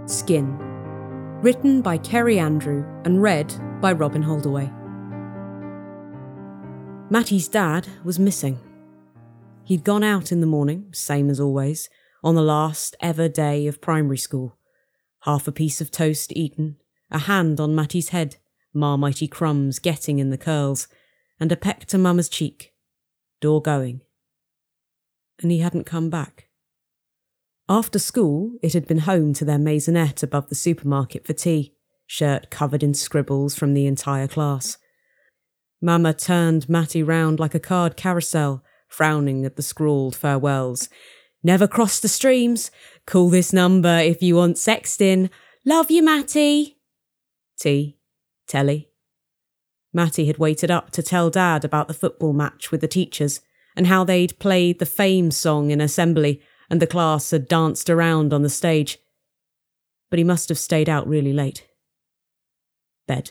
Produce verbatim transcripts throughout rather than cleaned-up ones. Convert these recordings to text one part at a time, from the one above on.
Skin. Written by Kerry Andrew and read by Robin Holdaway. Matty's dad was missing. He'd gone out in the morning, same as always, on the last ever day of primary school. Half a piece of toast eaten, a hand on Matty's head, marmitey crumbs getting in the curls, and a peck to Mama's cheek. Door going. And he hadn't come back. After school, it had been home to their maisonette above the supermarket for tea, shirt covered in scribbles from the entire class. Mama turned Matty round like a card carousel, frowning at the scrawled farewells. Never cross the streams. Call this number if you want sexting. Love you, Matty. Tea. Telly. Matty had waited up to tell Dad about the football match with the teachers and how they'd played the Fame song in assembly and the class had danced around on the stage. But he must have stayed out really late. Bed.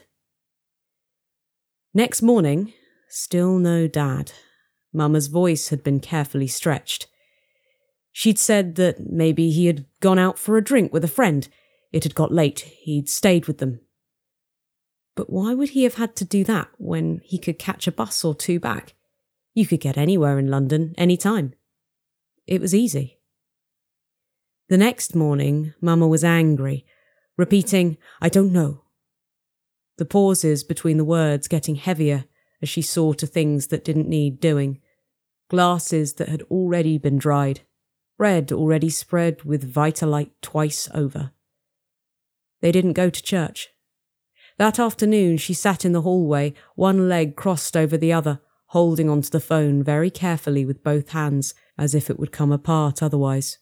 Next morning, still no Dad. Mama's voice had been carefully stretched. She'd said that maybe he had gone out for a drink with a friend. It had got late. He'd stayed with them. But why would he have had to do that when he could catch a bus or two back? You could get anywhere in London, any time. It was easy. The next morning, Mama was angry, repeating, I don't know. The pauses between the words getting heavier as she saw to things that didn't need doing. Glasses that had already been dried. Bread already spread with Vitalite twice over. They didn't go to church. That afternoon she sat in the hallway, one leg crossed over the other, holding onto the phone very carefully with both hands, as if it would come apart otherwise.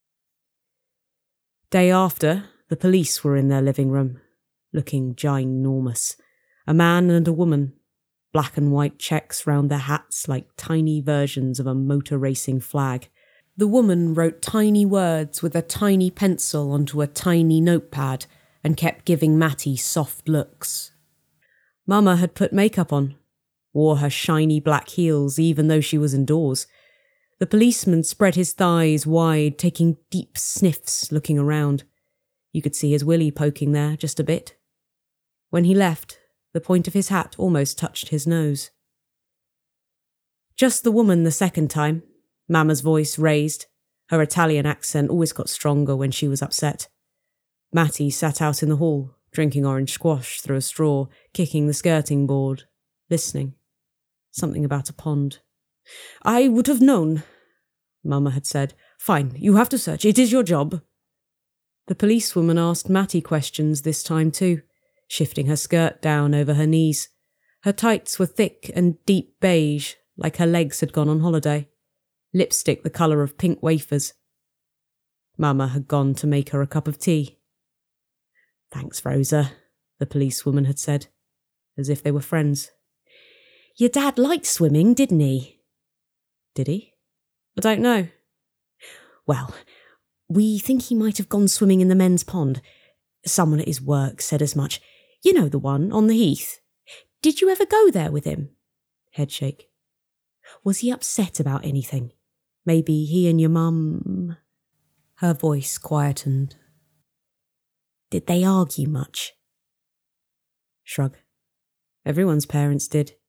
Day after, the police were in their living room, looking ginormous. A man and a woman, black and white checks round their hats like tiny versions of a motor racing flag. The woman wrote tiny words with a tiny pencil onto a tiny notepad and kept giving Matty soft looks. Mama had put makeup on, wore her shiny black heels even though she was indoors. The policeman spread his thighs wide, taking deep sniffs, looking around. You could see his willy poking there just a bit. When he left, the point of his hat almost touched his nose. Just the woman the second time, Mama's voice raised. Her Italian accent always got stronger when she was upset. Matty sat out in the hall, drinking orange squash through a straw, kicking the skirting board, listening. Something about a pond. I would have known, Mama had said. Fine, you have to search. It is your job. The policewoman asked Matty questions this time too, shifting her skirt down over her knees. Her tights were thick and deep beige, like her legs had gone on holiday. Lipstick the colour of pink wafers. Mama had gone to make her a cup of tea. Thanks, Rosa, the policewoman had said, as if they were friends. Your dad liked swimming, didn't he? Did he? I don't know. Well, we think he might have gone swimming in the men's pond. Someone at his work said as much. You know the one on the heath. Did you ever go there with him? Headshake. Was he upset about anything? Maybe he and your mum... Her voice quietened. Did they argue much? Shrug. Everyone's parents did.